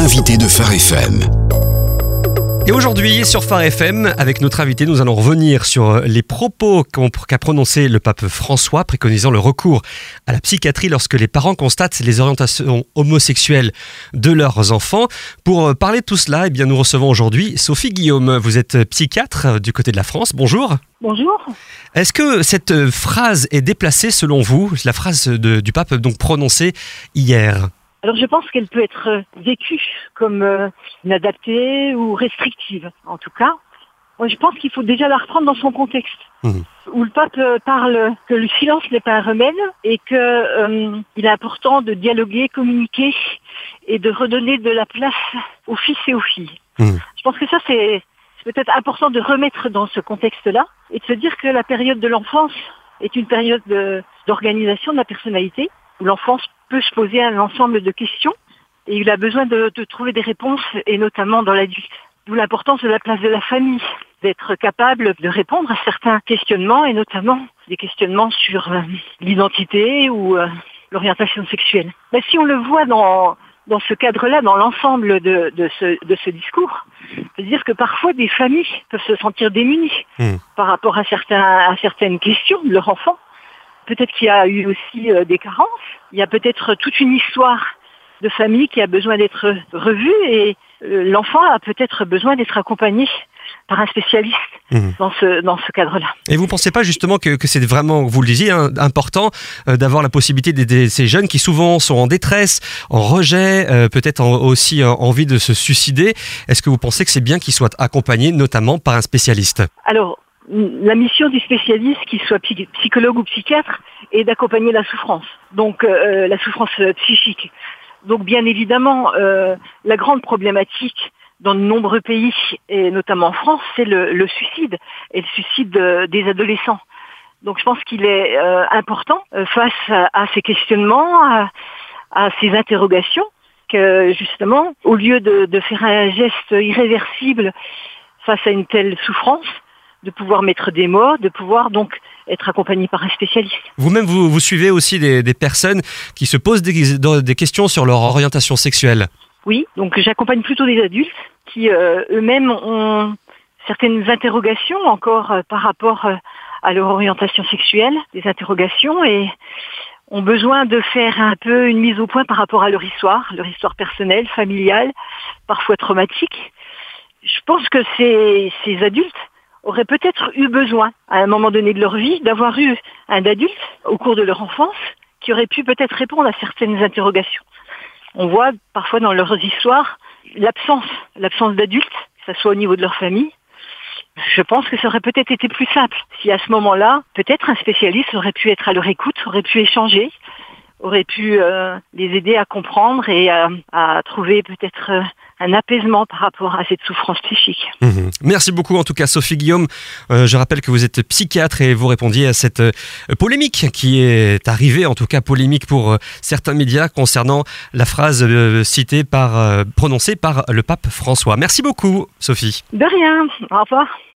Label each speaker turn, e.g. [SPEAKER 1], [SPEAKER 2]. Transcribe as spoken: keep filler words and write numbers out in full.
[SPEAKER 1] l'invité de Phare F M.
[SPEAKER 2] Et aujourd'hui, sur Phare F M, avec notre invité, nous allons revenir sur les propos qu'a prononcé le pape François, préconisant le recours à la psychiatrie lorsque les parents constatent les orientations homosexuelles de leurs enfants. Pour parler de tout cela, eh bien, nous recevons aujourd'hui Sophie Guillaume. Vous êtes psychiatre du côté de la France. Bonjour.
[SPEAKER 3] Bonjour.
[SPEAKER 2] Est-ce que cette phrase est déplacée selon vous, la phrase de, du pape donc prononcée hier ?
[SPEAKER 3] Alors je pense qu'elle peut être vécue comme euh, inadaptée ou restrictive. En tout cas, moi, je pense qu'il faut déjà la reprendre dans son contexte. Mmh. Où le pape parle que le silence n'est pas un remède et qu'il euh, est important de dialoguer, communiquer et de redonner de la place aux fils et aux filles. Mmh. Je pense que ça c'est, c'est peut-être important de remettre dans ce contexte-là et de se dire que la période de l'enfance est une période de, d'organisation de la personnalité où l'enfance peut se poser un ensemble de questions et il a besoin de, de trouver des réponses, et notamment dans l'adulte. D'où l'importance de la place de la famille, d'être capable de répondre à certains questionnements, et notamment des questionnements sur euh, l'identité ou euh, l'orientation sexuelle. Mais si on le voit dans, dans ce cadre-là, dans l'ensemble de, de, ce, de ce discours, on peut dire que parfois des familles peuvent se sentir démunies mmh. par rapport à, certains, à certaines questions de leur enfant. Peut-être qu'il y a eu aussi euh, des carences. Il y a peut-être toute une histoire de famille qui a besoin d'être revue et euh, l'enfant a peut-être besoin d'être accompagné par un spécialiste mmh. dans ce dans ce cadre-là.
[SPEAKER 2] Et vous ne pensez pas justement que, que c'est vraiment, vous le disiez, hein, important euh, d'avoir la possibilité d'aider ces jeunes qui souvent sont en détresse, en rejet, euh, peut-être en, aussi en, envie de se suicider. Est-ce que vous pensez que c'est bien qu'ils soient accompagnés notamment par un spécialiste ?
[SPEAKER 3] Alors, la mission du spécialiste, qu'il soit psychologue ou psychiatre, est d'accompagner la souffrance, donc euh, la souffrance psychique. Donc bien évidemment, euh, la grande problématique dans de nombreux pays, et notamment en France, c'est le, le suicide, et le suicide de, des adolescents. Donc je pense qu'il est euh, important, euh, face à, à ces questionnements, à, à ces interrogations, que justement, au lieu de, de faire un geste irréversible face à une telle souffrance, de pouvoir mettre des mots, de pouvoir donc être accompagné par un spécialiste.
[SPEAKER 2] Vous-même, vous, vous suivez aussi des, des personnes qui se posent des, des questions sur leur orientation sexuelle.
[SPEAKER 3] Oui, donc j'accompagne plutôt des adultes qui euh, eux-mêmes ont certaines interrogations encore euh, par rapport euh, à leur orientation sexuelle, des interrogations, et ont besoin de faire un peu une mise au point par rapport à leur histoire, leur histoire personnelle, familiale, parfois traumatique. Je pense que ces, ces adultes auraient peut-être eu besoin, à un moment donné de leur vie, d'avoir eu un adulte au cours de leur enfance qui aurait pu peut-être répondre à certaines interrogations. On voit parfois dans leurs histoires l'absence, l'absence d'adultes, que ce soit au niveau de leur famille. Je pense que ça aurait peut-être été plus simple si à ce moment-là, peut-être un spécialiste aurait pu être à leur écoute, aurait pu échanger, aurait pu euh, les aider à comprendre et à, à trouver peut-être euh, un apaisement par rapport à cette souffrance psychique.
[SPEAKER 2] Mmh. Merci beaucoup en tout cas Sophie Guillaume. Euh, je rappelle que vous êtes psychiatre et vous répondiez à cette euh, polémique qui est arrivée, en tout cas polémique pour euh, certains médias concernant la phrase euh, citée par, euh, prononcée par le pape François. Merci beaucoup Sophie.
[SPEAKER 3] De rien, au revoir.